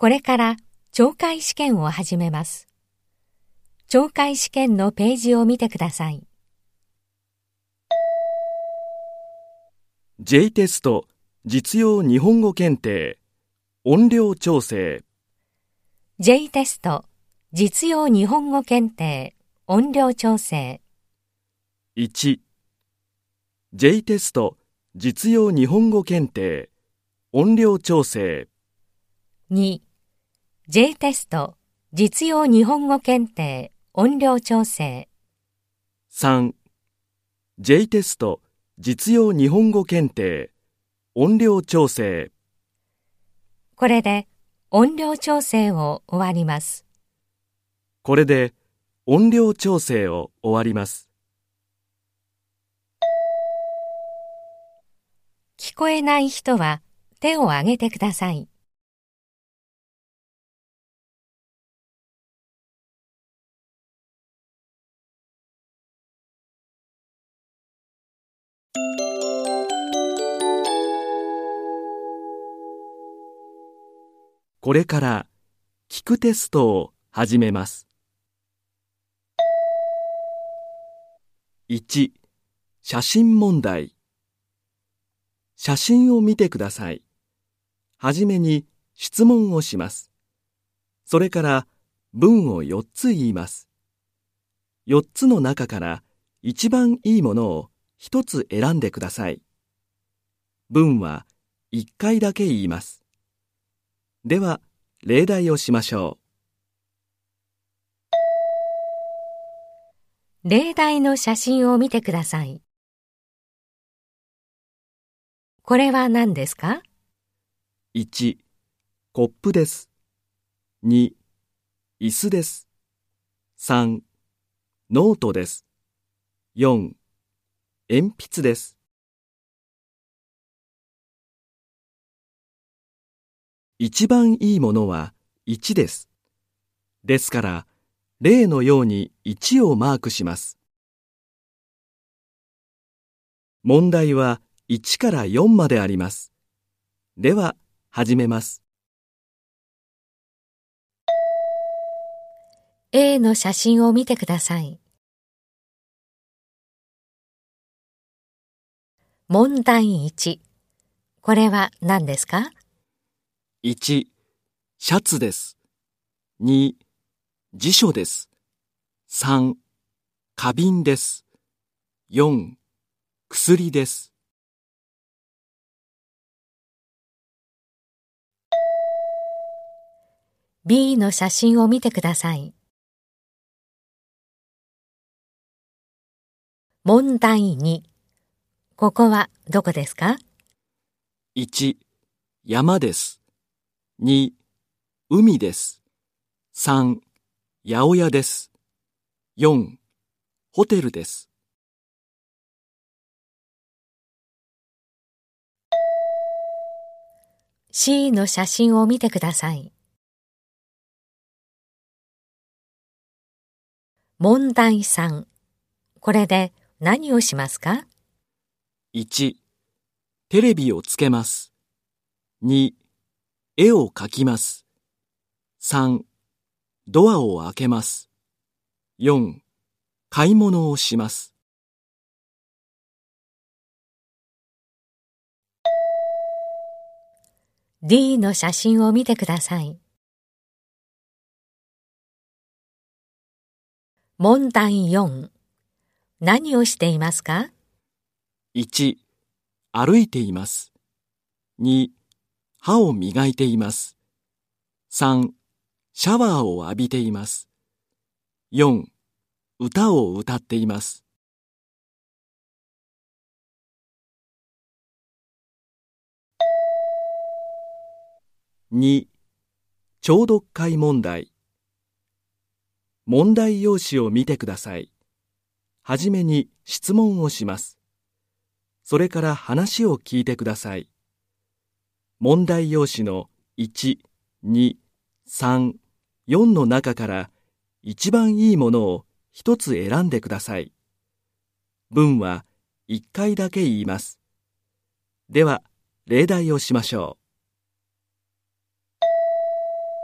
これから懲戒試験を始めます。懲戒試験のページを見てください。 J テスト実用日本語検定音量調整 J テスト実用日本語検定音量調整 1. J テスト実用日本語検定音量調整 2. J テスト実用日本語検定音量調整 3. J テスト実用日本語検定音量調整これで音量調整を終わります。 これで音量調整を終わります。 聞こえない人は手を挙げてください。 これから聞くテストを始めます。1. 写真問題。写真を見てください。はじめに質問をします。それから文を4つ言います。4つの中から一番いいものを1つ選んでください。文は1回だけ言います。では、例題をしましょう。例題の写真を見てください。これは何ですか？ 1. コップです。2. 椅子です。3. ノートです。4. 鉛筆です。一番いいものは1です。ですから、例のように1をマークします。問題は1から4まであります。では、始めます。 A の写真を見てください。問題1。これは何ですか？ 1. シャツです。2. 辞書です。3. 花瓶です。4. 薬です。 B の写真を見てください。問題2。ここはどこですか？ 1. 山です。2. 海です。3. 八百屋です。4. ホテルです。 C の写真を見てください。問題3。これで何をしますか？ 1. テレビをつけます。2. 絵を描きます。3. ドアを開けます。4. 買い物をします。 D の写真を見てください。問題4。何をしていますか？ 1. 歩いています。2. 歯を磨いています。3. シャワーを浴びています。4. 歌を歌っています。2. 聴読解問題。問題用紙を見てください。はじめに質問をします。それから話を聞いてください。問題用紙の1、2、3、4の中から一番いいものを一つ選んでください。文は1回だけ言います。では、例題をしましょう。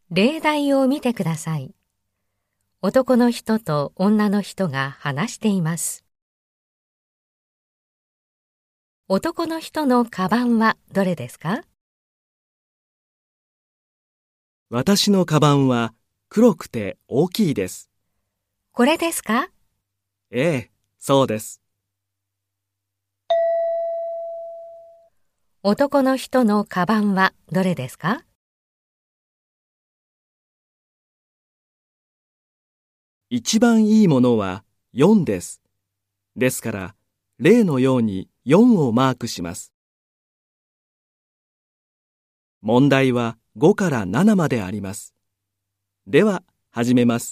例題を見てください。男の人と女の人が話しています。男の人のカバンはどれですか？ 私のカバンは黒くて大きいです。 これですか？ ええ、そうです。 男の人のカバンはどれですか？ 一番いいものは4です。ですから、例のように4をマークします。問題は5から7まであります。では、始めます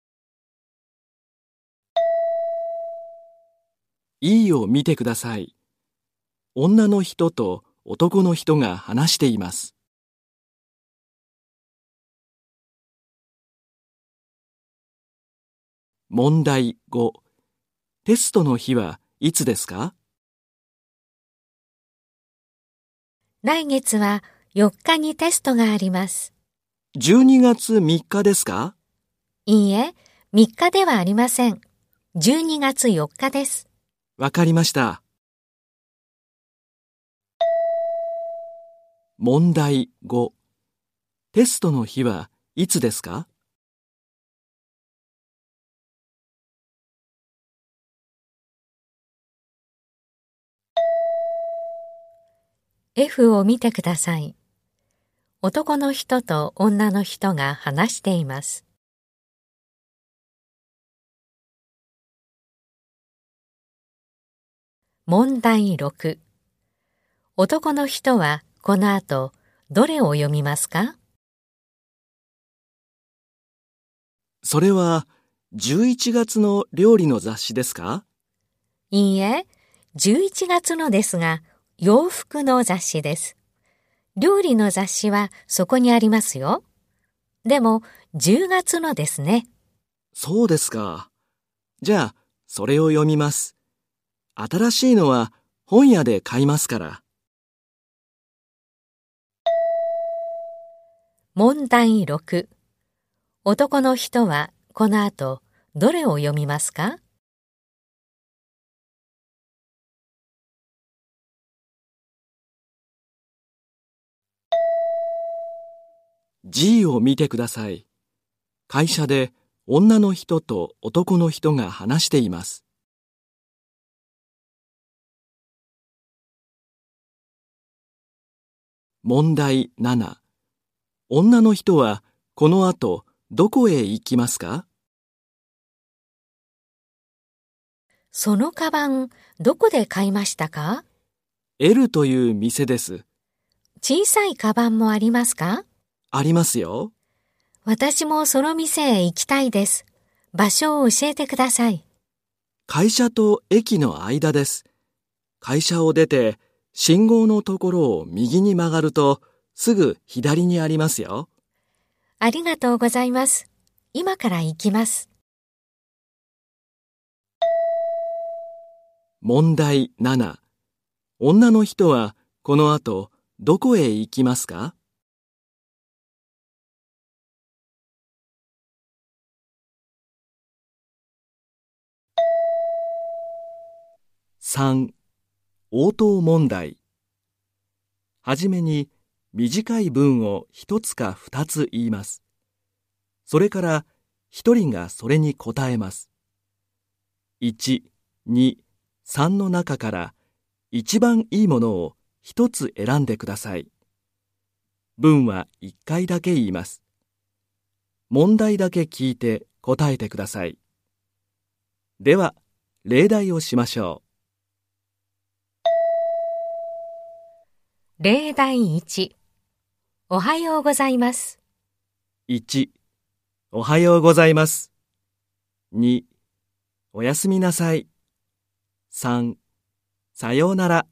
。E を見てください。女の人と男の人が話しています。問題5。テストの日はいつですか？ 来月は4日にテストがあります。 12月3日ですか？ いいえ、3日ではありません。12月4日です。 わかりました。問題5。テストの日はいつですか？ F を見てください。男の人と女の人が話しています。問題6。男の人はこの後どれを読みますか？ それは11月の料理の雑誌ですか？ いいえ、11月のですが、洋服の雑誌です。料理の雑誌はそこにありますよ。でも、10月のですね。 そうですか。じゃあ、それを読みます。新しいのは本屋で買いますから。 問題6。男の人はこの後どれを読みますか？ G を見てください。会社で女の人と男の人が話しています。問題7。女の人はこの後どこへ行きますか？ そのカバン、どこで買いましたか？ L という店です。 小さいカバンもありますか？ ありますよ。 私もその店へ行きたいです。場所を教えてください。 会社と駅の間です。会社を出て信号のところを右に曲がるとすぐ左にありますよ。 ありがとうございます。今から行きます。 問題7。女の人はこの後どこへ行きますか？3. 応答問題。はじめに短い文を1つか2つ言います。それから1人がそれに答えます。1、2、3の中から一番いいものを1つ選んでください。文は1回だけ言います。問題だけ聞いて答えてください。では、例題をしましょ例題1。おはようございます。 う。1、おはようございます。2、おやすみなさい。3、さようなら。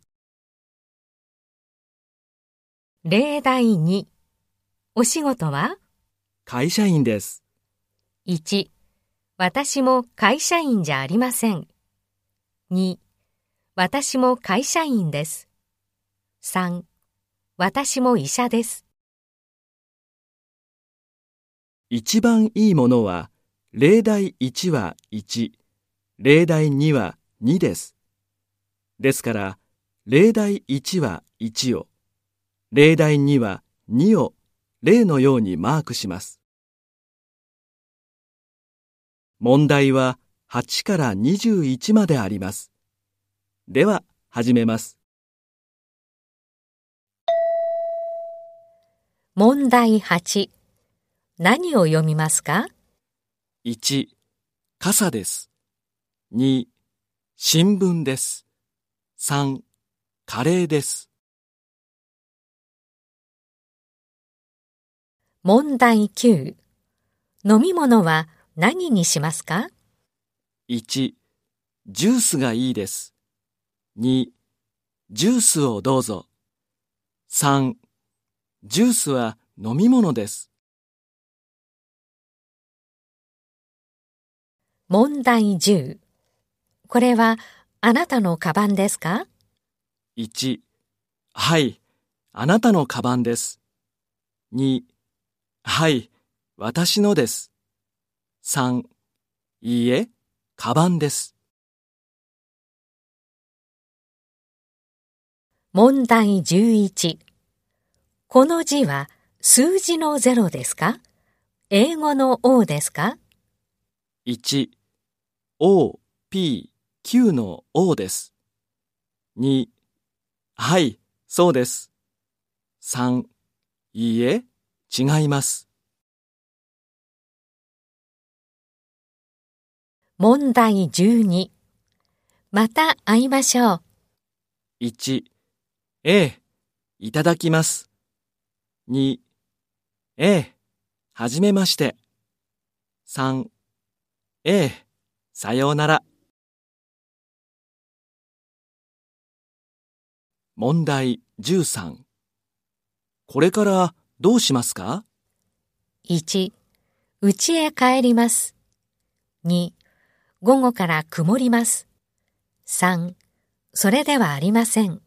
例題2。お仕事は？ 会社員です。 1、私も会社員じゃありません。2、私も会社員です。3、私も医者です。 一番いいものは、例題1は1、例題2は2です。ですから、例題1は1を、例題2は2を例のようにマークします。問題は8から21まであります。では、始めます。 問題8。何を読みますか？ 1、傘です。2、新聞です。3、カレーです。 問題9。飲み物は何にしますか？ 1、ジュースがいいです。2、ジュースをどうぞ。3、ジュースは飲み物です。 問題10。これはあなたのカバンですか？ 1、はい、あなたのカバンです。2、はい、私のです。3、いいえ、カバンです。 問題11。この字は数字の0ですか？英語の O ですか 1、O、P、Q の O です。2、はい、そうです。3、いいえ、違います。 問題12。また会いましょう。 1、ええ、いただきます。2、ええ、はじめまして。3、ええ、さようなら。問題13。これからどうしますか？ 1、家へ帰ります。2、午後から曇ります。3、それではありません。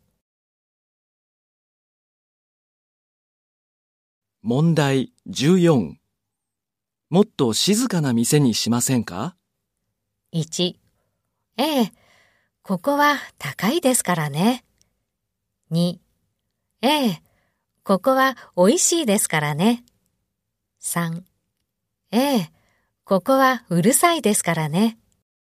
問題14。もっと静かな店にしませんか？ 1、ええ、ここは高いですからね。2、ええ、ここは美味しいですからね。3、ええ、ここはうるさいですからね。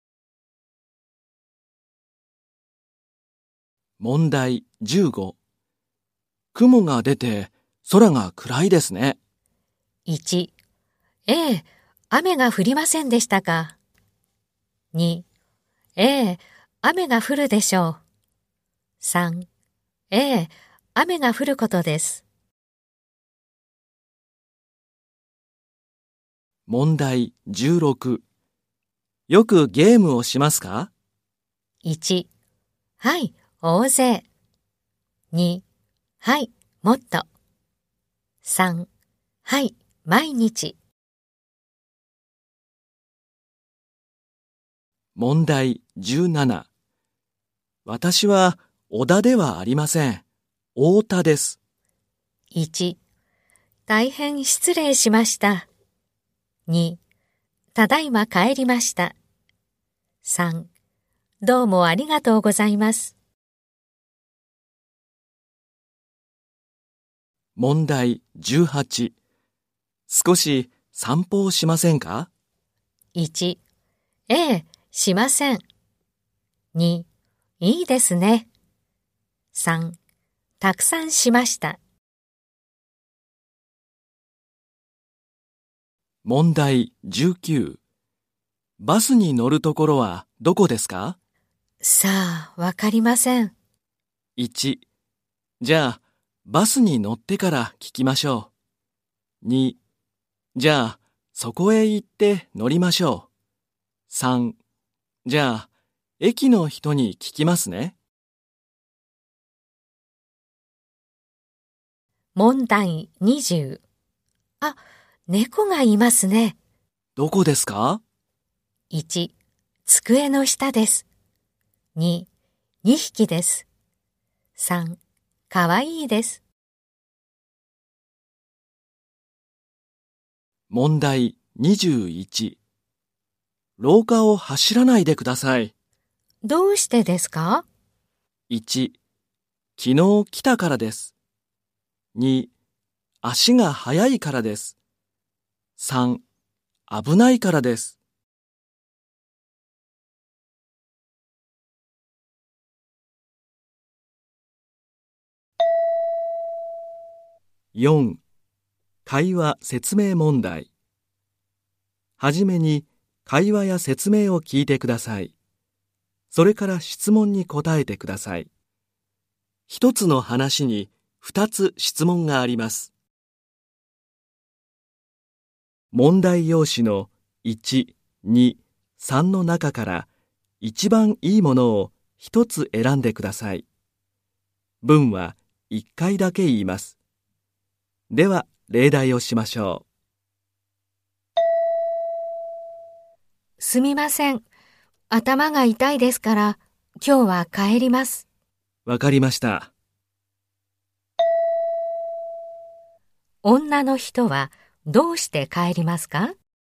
問題15。雲が出て空が暗いですね。 1、ええ、雨が降りませんでしたか。2、ええ、雨が降るでしょう。3、ええ、雨が降ることです。 問題16。よくゲームをしますか？ 1、はい、大勢。2、はい、もっと。3、はい、毎日。 問題17。私は小田ではありません。太田です。 1、大変失礼しました。2、ただいま帰りました。3、どうもありがとうございます。 問題18。少し散歩をしませんか？ 1、ええ、しません。2、いいですね。3、たくさんしました。 問題19。バスに乗るところはどこですか？ さあ、わかりません。 1、じゃあバスに乗ってから聞きましょう。2、じゃあそこへ行って乗りましょう。3、じゃあ駅の人に聞きますね。 問題20。あ、猫がいますね。 どこですか？ 1、机の下です。2、2匹です。3、かわいいです。 問題21。廊下を走らないでください。 どうしてですか？ 1、昨日来たからです。2、足が速いからです。3、危ないからです。4、会話説明問題。はじめに会話や説明を聞いてください。それから質問に答えてください。一つの話に2つ質問があります。問題用紙の1、2、3の中から一番いいものを1つ選んでください。文は1回だけ言います。では、例題をしましょう。すみません。頭が痛いですから、今日は帰ります。 わかりました。 女の人はどうして帰りますか？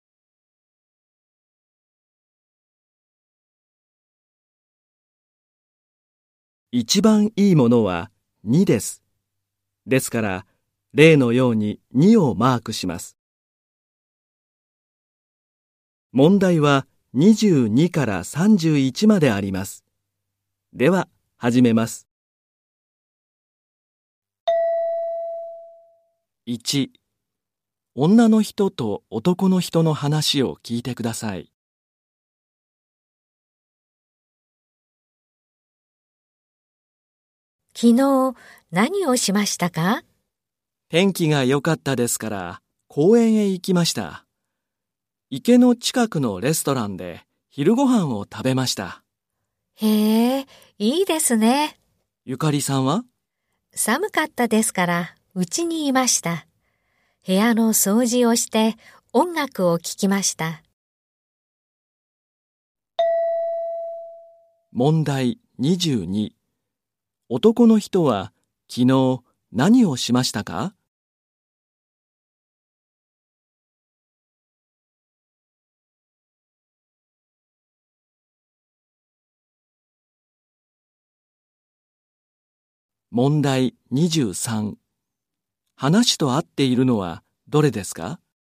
一番いいものは2です。ですから、例のように2をマークします。問題は22から31まであります。では、始めます。1、女の人と男の人の話を聞いてください。 昨日何をしましたか？ 天気が良かったですから公園へ行きました。池の近くのレストランで昼ご飯を食べました。 へえ、いいですね。 ゆかりさんは？ 寒かったですから家にいました。部屋の掃除をして音楽を聴きました。 問題22。男の人は昨日何をしましたか？問題23。話と合っているのはどれですか？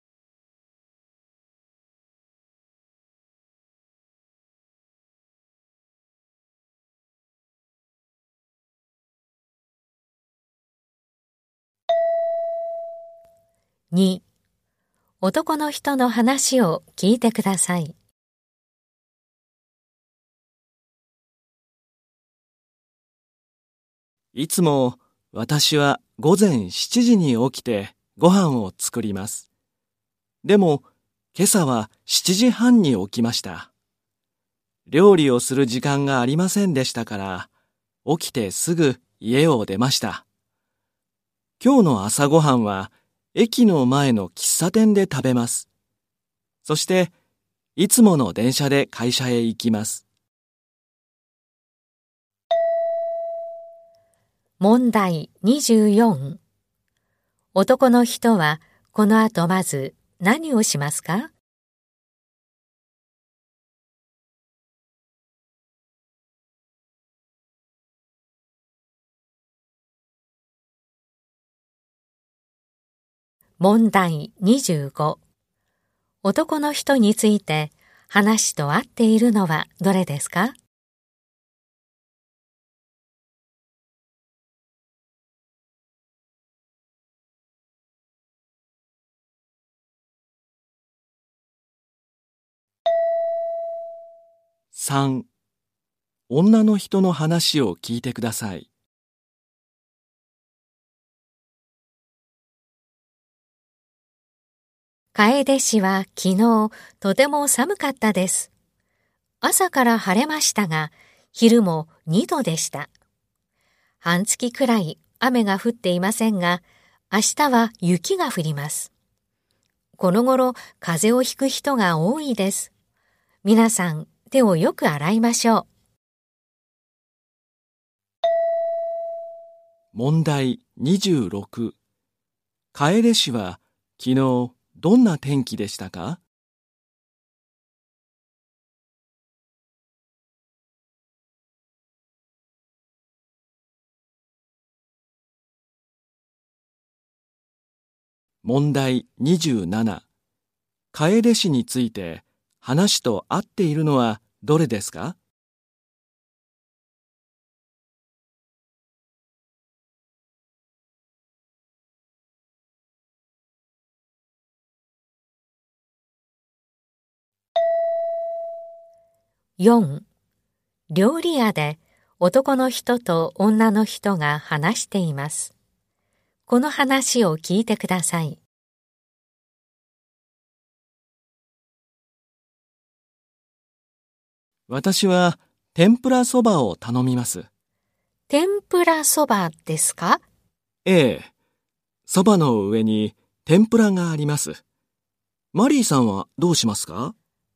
2、男の人の話を聞いてください。 いつも私は午前7時に起きてご飯を作ります。でも今朝は7時半に起きました。料理をする時間がありませんでしたから、起きてすぐ家を出ました。今日の朝ごはんは駅の前の喫茶店で食べます。そしていつもの電車で会社へ行きます。 問題24。男の人はこの後まず何をしますか？問題25。男の人について話と合っているのはどれですか？ 3、女の人の話を聞いてください。 楓市は昨日とても寒かったです。朝から晴れましたが、昼も2度でした。半月くらい雨が降っていませんが、明日は雪が降ります。この頃風邪をひく人が多いです。皆さん手をよく洗いましょう。 問題26。楓氏は昨日どんな天気でしたか？問題27。楓氏について話と合っているのはどれですか？ 4. 料理屋で男の人と女の人が話しています。この話を聞いてください。 私は天ぷらそばを頼みます。 天ぷらそばですか？ ええ、そばの上に天ぷらがあります。マリーさんはどうしますか？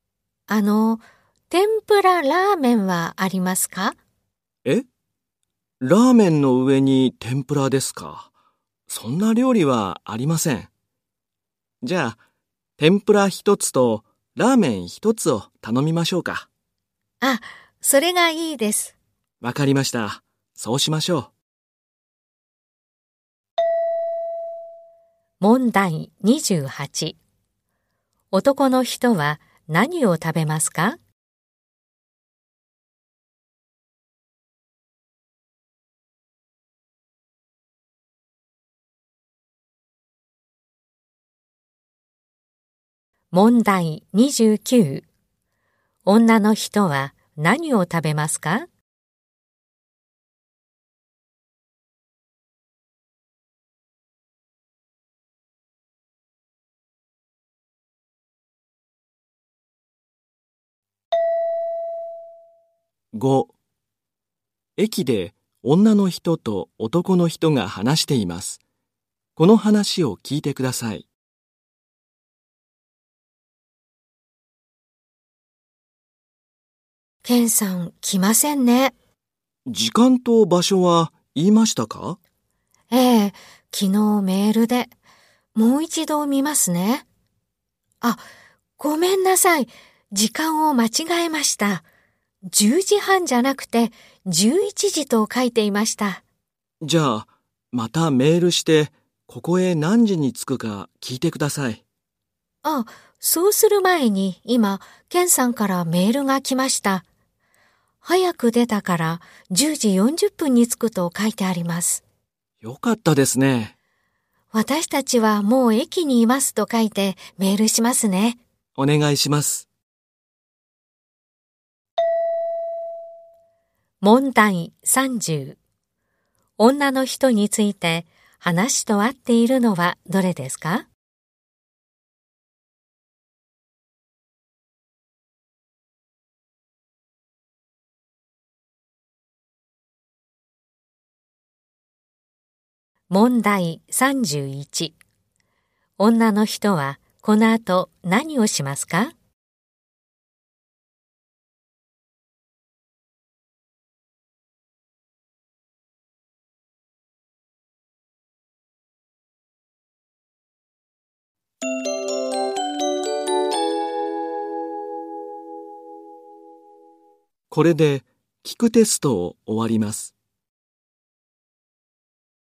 天ぷらラーメンはありますか？ え？ラーメンの上に天ぷらですか？そんな料理はありません。じゃあ、天ぷら一つとラーメン一つを頼みましょうか。 あ、それがいいです。 わかりました。そうしましょ問題28。男の人は何を食べますか？問題29。女の人は何を食べますか？ う。5、駅で女の人と男の人が話しています。この話を聞いてください。 ケンさん来ませんね。 時間と場所は言いましたか？ ええ、昨日メールで。もう一度見ますね。あ、ごめんなさい。時間を間違えました。10時半じゃなくて11時と書いていました。 じゃあ、またメールして、ここへ何時に着くか聞いてください。 あ、そうする前に今、ケンさんからメールが来ました。早く出たから10時40分に着くと書いてあります。 よかったですね。 私たちはもう駅にいますと書いてメールしますね。 お願いします。 問題30。女の人について話と合っているのはどれですか？問題31。女の人はこの後何をしますか？ これで聞くテストを終わります。